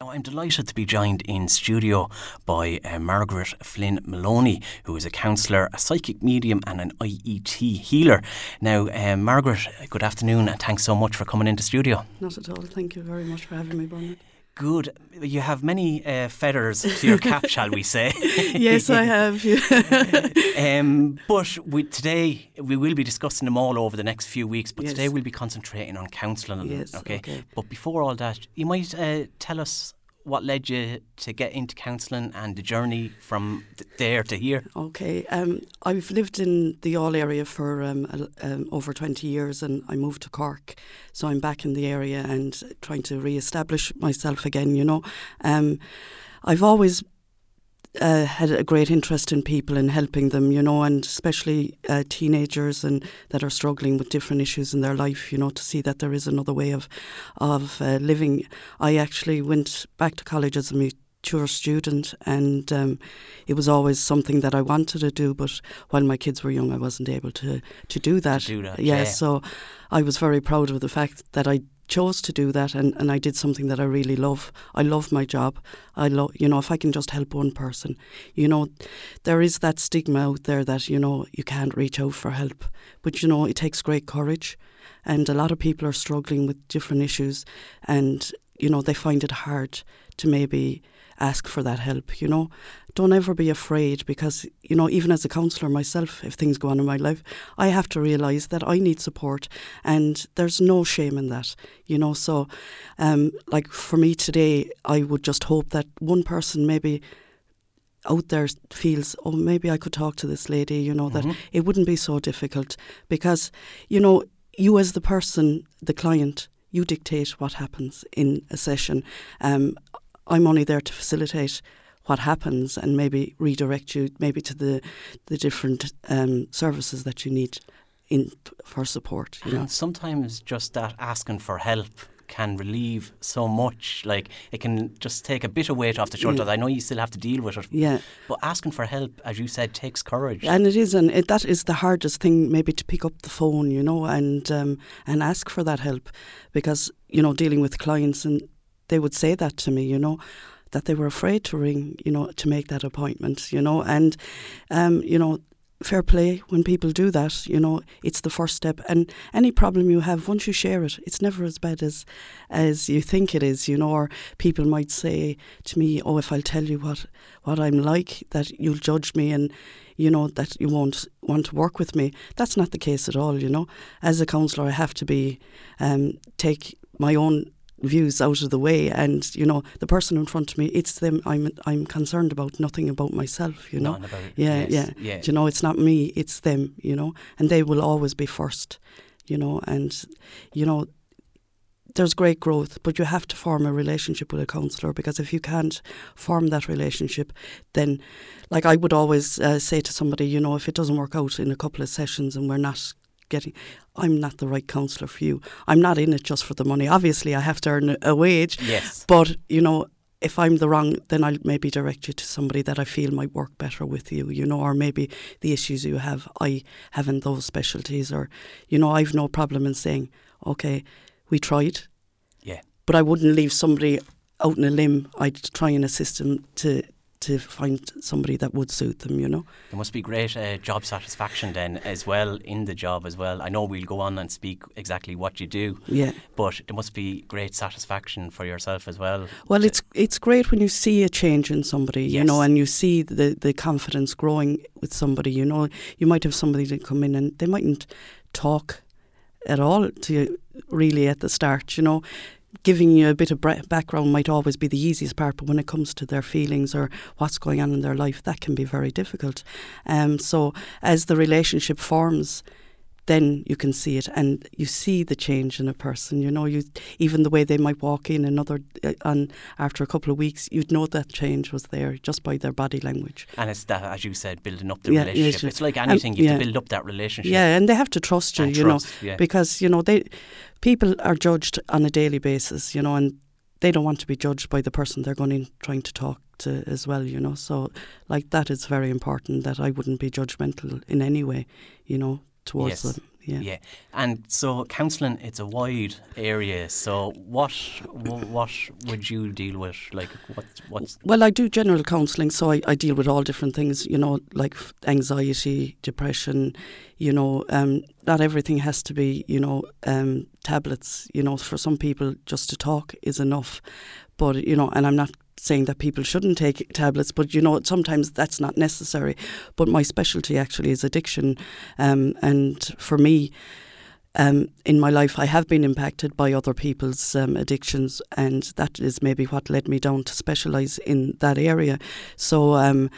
Now, I'm delighted to be joined in studio by Margaret Flynn Maloney, who is a counsellor, a psychic medium and an IET healer. Now, Margaret, good afternoon and thanks so much for coming into studio. Not at all. Thank you very much for having me, Bernard. Good. You have many feathers to your cap, shall we say? Yes, I have. But today we will be discussing them all over the next few weeks. But today we'll be concentrating on counselling. Yes, okay. But before all that, you might tell us what led you to get into counselling and the journey from there to here. Okay. I've lived in the Youghal area for over 20 years and I moved to Cork. So I'm back in the area and trying to re-establish myself again, you know. I've always had a great interest in people and helping them, you know, and especially teenagers and that are struggling with different issues in their life, you know, to see that there is another way of living. I actually went back to college as a mature student and it was always something that I wanted to do, but while my kids were young I wasn't able to do that. Yeah. So I was very proud of the fact that I chose to do that and I did something that I really love. I love my job. You know, if I can just help one person, you know, there is that stigma out there that, you know, you can't reach out for help. But, you know, it takes great courage and a lot of people are struggling with different issues and, you know, they find it hard to maybe ask for that help, you know. Don't ever be afraid because, you know, even as a counsellor myself, if things go on in my life, I have to realise that I need support and there's no shame in that, you know. So, like for me today, I would just hope that one person maybe out there feels, oh, maybe I could talk to this lady, you know, that it wouldn't be so difficult because, you know, you as the person, the client, you dictate what happens in a session. I'm only there to facilitate what happens and maybe redirect you maybe to the different services that you need for support. You know? And sometimes just that asking for help can relieve so much. Like it can just take a bit of weight off the shoulders. I know you still have to deal with it. Yeah. But asking for help, as you said, takes courage. And it is, and that is the hardest thing, maybe to pick up the phone, you know, and ask for that help, because you know, dealing with clients and they would say that to me, you know, that they were afraid to ring, you know, to make that appointment, you know, and, you know, fair play when people do that, you know, it's the first step. And any problem you have, once you share it, it's never as bad as you think it is, you know, or people might say to me, oh, if I'll tell you what I'm like, that you'll judge me and, you know, that you won't want to work with me. That's not the case at all, you know. As a counsellor, I have to be, take my own views out of the way, and you know, the person in front of me, it's them I'm concerned about, nothing about myself, you know. Yeah. You know, it's not me, it's them, you know, and they will always be first, you know. And you know, there's great growth, but you have to form a relationship with a counsellor, because if you can't form that relationship, then like I would always say to somebody, you know, if it doesn't work out in a couple of sessions and we're not I'm not the right counsellor for you. I'm not in it just for the money. Obviously, I have to earn a wage. Yes. But, you know, if I'm the wrong, then I'll maybe direct you to somebody that I feel might work better with you, you know, or maybe the issues you have, I haven't those specialties, or, you know, I've no problem in saying, okay, we tried. Yeah. But I wouldn't leave somebody out in a limb. I'd try and assist them to find somebody that would suit them, you know. There must be great job satisfaction then as well in the job as well. I know we'll go on and speak exactly what you do, but there must be great satisfaction for yourself as well. Well, it's great when you see a change in somebody, you know, and you see the confidence growing with somebody, you know. You might have somebody that come in and they mightn't talk at all to you really at the start, you know. Giving you a bit of background might always be the easiest part, but when it comes to their feelings or what's going on in their life, that can be very difficult. So as the relationship forms, then you can see it, and you see the change in a person, you know. Even the way they might walk in after a couple of weeks, you'd know that change was there just by their body language. And it's that, as you said, building up the relationship. It's like anything, you have to build up that relationship. Yeah, and they have to trust you, you know, because, you know, people are judged on a daily basis, you know, and they don't want to be judged by the person they're going in trying to talk to as well, you know. So, like, that is very important, that I wouldn't be judgmental in any way, you know, towards them. Yeah. Yeah, and so counselling, it's a wide area. So what would you deal with? Like what's Well, I do general counselling, so I deal with all different things, you know, like anxiety, depression, you know, not everything has to be, you know, tablets, you know, for some people just to talk is enough. But, you know, and I'm not saying that people shouldn't take tablets, but, you know, sometimes that's not necessary. But my specialty actually is addiction. And for me, in my life, I have been impacted by other people's addictions, and that is maybe what led me down to specialise in that area. So,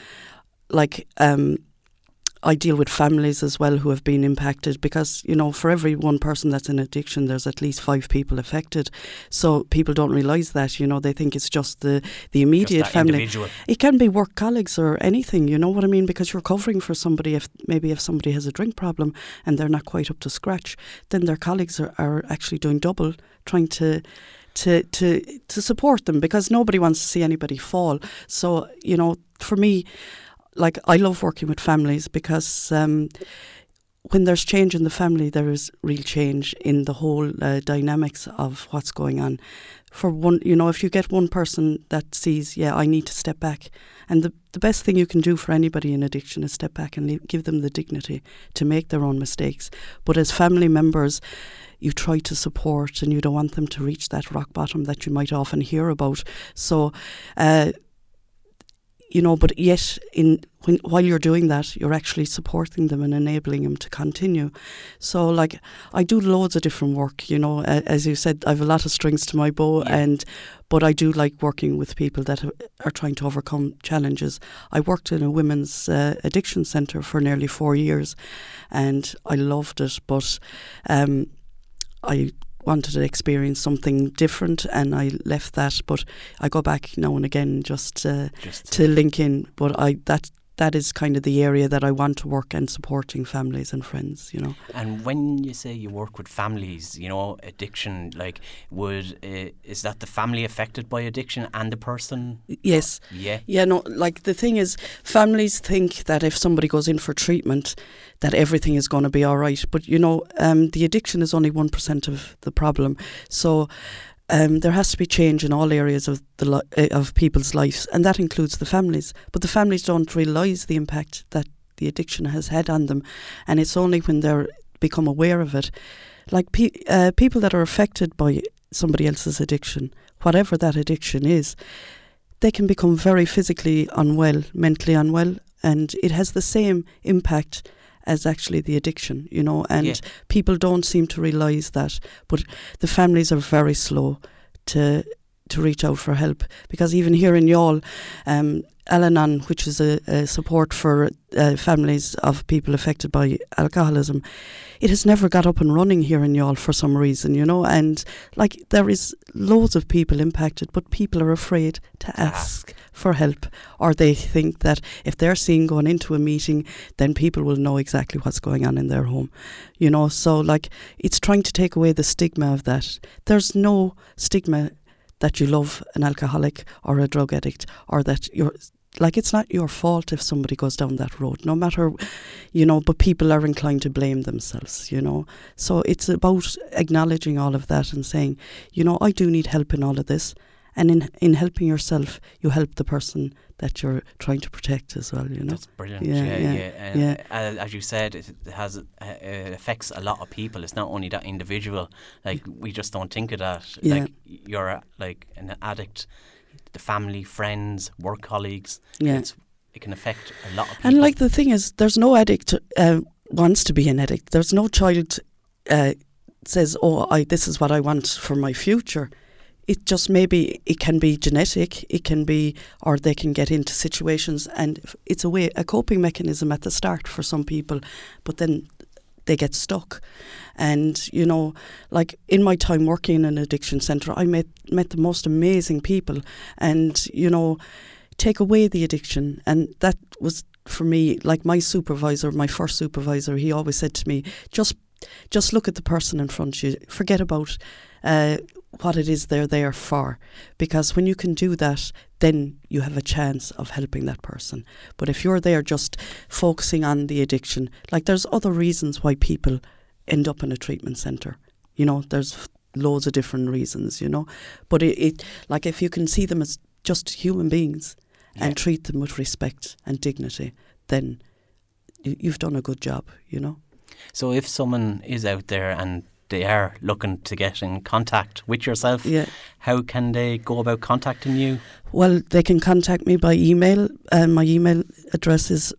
I deal with families as well who have been impacted, because, you know, for every one person that's in addiction, there's at least 5 people affected. So people don't realise that, you know, they think it's just the immediate family. Individual. It can be work colleagues or anything, you know what I mean? Because you're covering for somebody. If somebody has a drink problem and they're not quite up to scratch, then their colleagues are actually doing double, trying to support them, because nobody wants to see anybody fall. So, you know, for me, like, I love working with families, because when there's change in the family, there is real change in the whole dynamics of what's going on. For one, you know, if you get one person that sees, yeah, I need to step back, and the best thing you can do for anybody in addiction is step back and give them the dignity to make their own mistakes. But as family members, you try to support, and you don't want them to reach that rock bottom that you might often hear about. So, you know, but yet while you're doing that, you're actually supporting them and enabling them to continue. So, like, I do loads of different work, you know. As you said, I have a lot of strings to my bow, but I do like working with people that are trying to overcome challenges. I worked in a women's addiction centre for nearly 4 years, and I loved it, but I wanted to experience something different, and I left that. But I go back now and again just to link in. But that is kind of the area that I want to work in, supporting families and friends, you know. And when you say you work with families, you know, addiction, like, is that the family affected by addiction and the person? Yes. Yeah. Yeah, no, like, the thing is, families think that if somebody goes in for treatment, that everything is going to be all right. But, you know, the addiction is only 1% of the problem. So there has to be change in all areas of of people's lives, and that includes the families. But the families don't realise the impact that the addiction has had on them, and it's only when they become aware of it. Like, people that are affected by somebody else's addiction, whatever that addiction is, they can become very physically unwell, mentally unwell, and it has the same impact as actually the addiction, you know, and people don't seem to realise that. But the families are very slow to reach out for help, because even here in Youghal, Al-Anon, which is a support for families of people affected by alcoholism, it has never got up and running here in Youghal for some reason, you know, and, like, there is loads of people impacted, but people are afraid to ask for help, or they think that if they're seen going into a meeting, then people will know exactly what's going on in their home, you know. So, like, it's trying to take away the stigma of that. There's no stigma that you love an alcoholic or a drug addict, or that you're, like, it's not your fault if somebody goes down that road, no matter, you know, but people are inclined to blame themselves, you know. So it's about acknowledging all of that and saying, you know, I do need help in all of this. And in helping yourself, you help the person that you're trying to protect as well, you know. That's brilliant. Yeah. As you said, it affects a lot of people. It's not only that individual. Like, we just don't think of that. Yeah. Like, you're like an addict, the family, friends, work colleagues. Yeah. It can affect a lot of people. And, like, the thing is, there's no addict wants to be an addict. There's no child says, this is what I want for my future. It just, maybe it can be genetic, it can be, or they can get into situations, and it's a coping mechanism at the start for some people, but then they get stuck. And, you know, like, in my time working in an addiction centre, I met the most amazing people, and, you know, take away the addiction. And that was, for me, like, my supervisor, my first supervisor, he always said to me, just look at the person in front of you, forget about what it is they're there for, because when you can do that, then you have a chance of helping that person. But if you're there just focusing on the addiction, like, there's other reasons why people end up in a treatment centre. You know, there's loads of different reasons, you know. But it like if you can see them as just human beings and treat them with respect and dignity, then you've done a good job, you know. So if someone is out there and they are looking to get in contact with yourself, how can they go about contacting you? Well, they can contact me by email. My email address is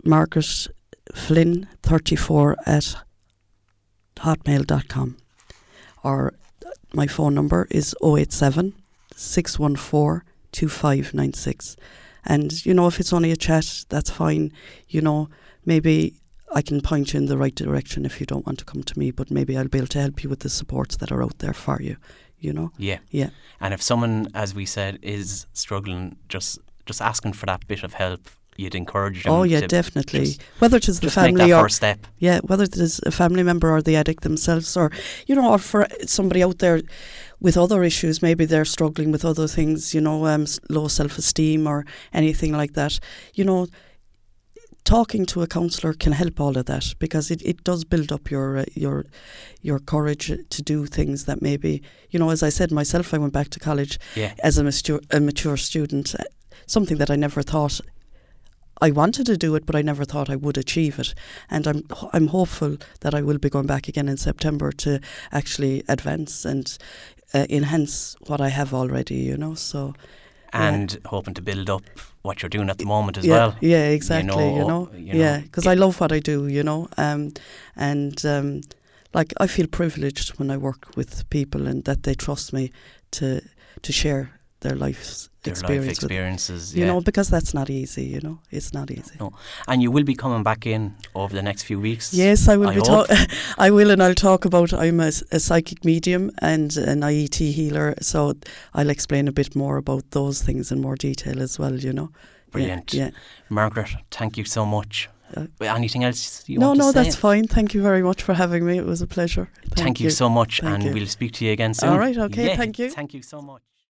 margaretflynn34@hotmail.com, or my phone number is 087 614 2596. And, you know, if it's only a chat, that's fine. You know, maybe I can point you in the right direction if you don't want to come to me, but maybe I'll be able to help you with the supports that are out there for you, you know? Yeah. Yeah. And if someone, as we said, is struggling, just asking for that bit of help, you'd encourage them. Oh yeah, definitely. Whether it is the family make that or first step. Yeah, whether it is a family member or the addict themselves, or, you know, or for somebody out there with other issues, maybe they're struggling with other things, you know, low self-esteem or anything like that, you know. Talking to a counsellor can help all of that, because it does build up your courage to do things that maybe, you know, as I said myself, I went back to college as a mature student, something that I never thought I wanted to do it, but I never thought I would achieve it. And I'm hopeful that I will be going back again in September to actually advance and enhance what I have already, you know, so... And hoping to build up what you're doing at the moment as well. Yeah, exactly, you know. Yeah, because I love what I do, you know. Like, I feel privileged when I work with people and that they trust me to share their life experiences, you know, because that's not easy, you know. It's not easy. No. And you will be coming back in over the next few weeks. Yes, I will. I will, and I'll talk about, I'm a psychic medium and an IET healer, so I'll explain a bit more about those things in more detail as well, you know. Brilliant. Yeah. Margaret, thank you so much. Anything else you want to say? No, that's fine. Thank you very much for having me. It was a pleasure. Thank you so much, and we'll speak to you again soon. All right, okay, thank you. Thank you so much.